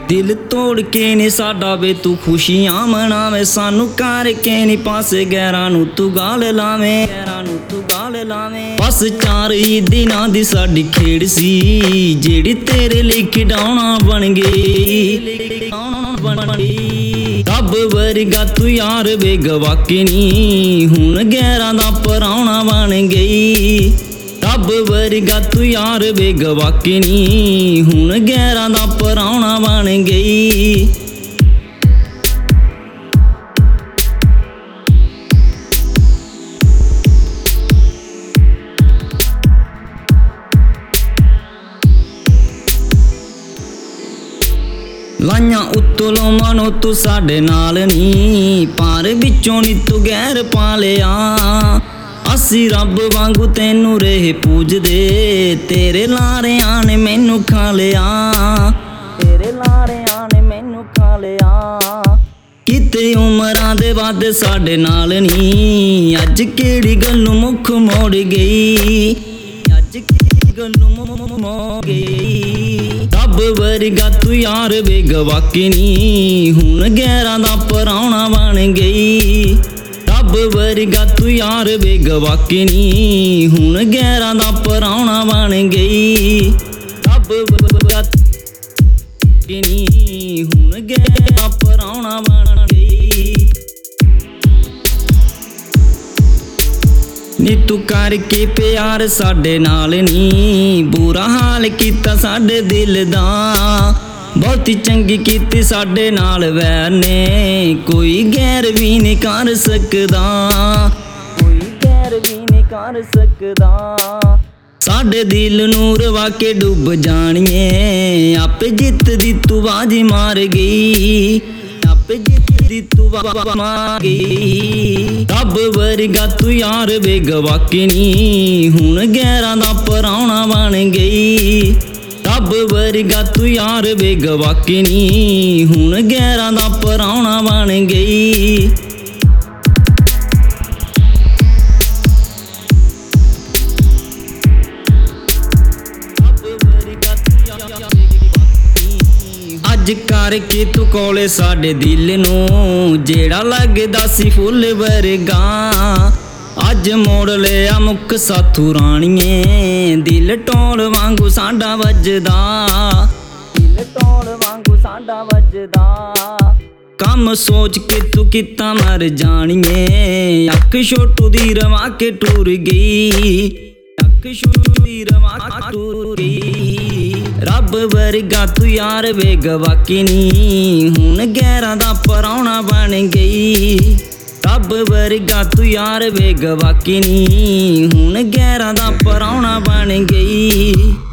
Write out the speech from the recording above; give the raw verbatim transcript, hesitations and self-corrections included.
दिल तोड़ के नी साडा वे तू खुशियां मनावे, सानू करके नी पासे गैरां नू तू गाल लावे, गैरां नू तू गाल लावे। बस चार ही दिनां दी साडी खेड़ सी, जेड़ी तेरे लिए खिडौना बन गई, बन गई। रब वर्गा तू यार वे गवाके नी, हुण गैरां दा पराउणा बन गई। रब वर्गा तू यार वे गवाके नी, हुण गैरां दा पराउणा बन गई। लाइयां उत्तों मानो तू साडे नाल नी, पार विचों नी तू गैर पा लिया। असी रब वांगू तैनू रहे पूजदे, तेरे लारियां ने मैनू खा लिया, तेरे लारियां ने मैनू खा लिया। किते उमरां दे वादे साडे नाल नी, अज केड़ी गल्लू मुख मोड़ गई, अज केड़ी गल्लू मुख मोड़ गई। रब वर्गा तू यार वे गवाके नी, हुण गैरां दा पराउणा बन गई। रब वर्गा तू यार वे गवाके नी, हुण गैरां दा पराउणा बन गई। रब वर्गा नी, हुण गैरां दा पराउणा बन गई। नी तू करके प्यार साडे नाल नी, बुरा हाल कीता साडे दिल दा। बहुती चंगी कीती साडे नाल वैर ने, कोई गैर भी नहीं कर सकदा, कोई गैर भी नहीं कर सकदा। साडे दिल नूर वाके डुब जानिए, आपे जित दी तू बाजी मार गई, आपे जित दी तू बाजी मार गई। रब वर्गा तू यार वे गवाके नी, हुण गैरां दा पराउणा बन गई। रब वर्गा तू यार वे गवाके नी, हुण गैरां दा पराउणा बन गई। अज करके तू कोले साडे दिल नू, जेड़ा लगदा सी फुल वर्गा। अज मोड़ लिया मुख साथू राणीए, दिल ढोल वांगू साडा वजदा, दिल ढोल वांगू साडा वजदा। कम सोच के तू किता मर जानिए, अख छोटू दी रवा के टूर गई, अख छोटू दी रवा के टूर गई। रब वर्गा तू यार वे गवाके नी, हुण गैरां दा पराउणा बन गई। रब वर्गा तू यार वे गवाके नी, हुण गैरां दा पराउणा बन गई।